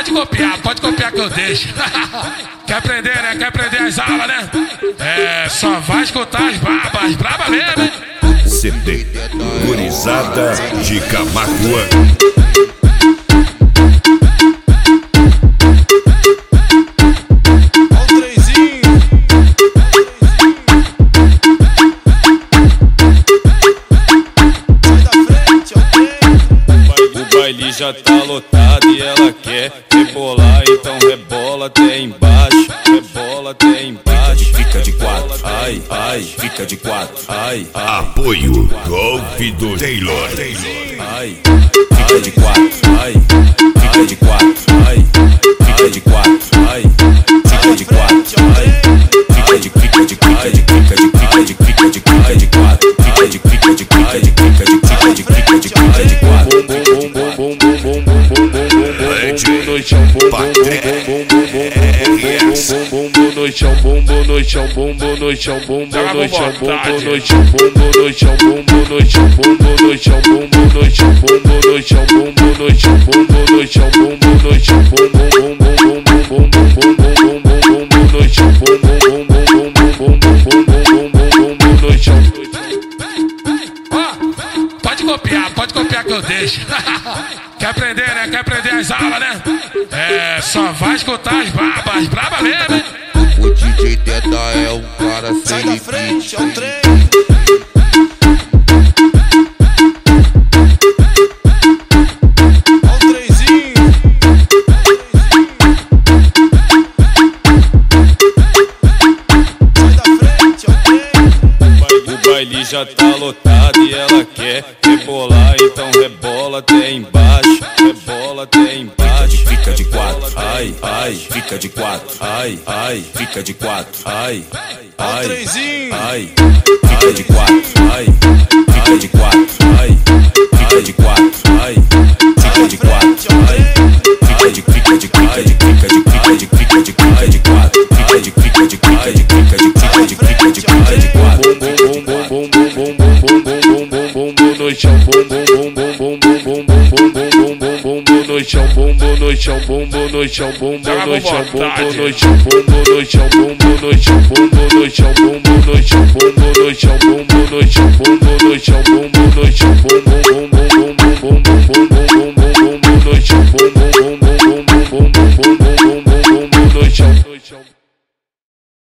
pode copiar que eu deixo. Quer aprender, né? Quer aprender as aulas, né? É, só vai escutar as brabas mesmo, hein? CD Gurizada de Camaquã. O baile já tá lotado e ela quer rebolar, então rebola até embaixo, rebola até embaixo. Fica de quatro, ai, ai, fica de quatro, ai, ai. Apoio Golpe do Taylor. Ai, fica de quatro, ai, fica de quatro, ai, fica de quatro, ai, fica de quatro, ai, fica de quatro, fica de quatro, no chão, bumbum no chão, bumbum no chão, bumbum no chão, bumbum no chão, bumbum no chão, bumbum no chão, bumbum no chão, bumbum no chão, bumbum no chão, bumbum no chão, bumbum no chão, bumbum no chão, bumbum no chão, bumbum bum bum bum bum bum bum bum bum bum no chão, bumbum bum bum bum bum bum bum bum bum no chão. Pode copiar que eu deixo. Quer aprender, né? Quer aprender as aulas, né? É, só vai escutar as brabas mesmo, hein? O DJ Teta é um cara sem limite. Frente ao trem. Ao trenzinho. Sai da frente ao trem. O baile já tá lotado e ela quer rebolar, então rebola até embaixo, rebola até embaixo. Fica de quatro, ai, ai, fica de quatro, ai, ai, fica de quatro, ai, ai, ai, fica de quatro, ai, fica de quatro, ai, fica de quatro, ai, fica de quatro, ai, fica de quatro, fica de quatro, bum bum bum bum bum bum bum bum bum no chão, bum bum bum bum bum bum bum bum bum bum no chão, bumbum no chão, bumbum no chão, bumbum no chão, bumbum no chão, bumbum no chão, bumbum no chão, bumbum no chão, bumbum no chão, bumbum no chão, bumbum no chão, bumbum no chão.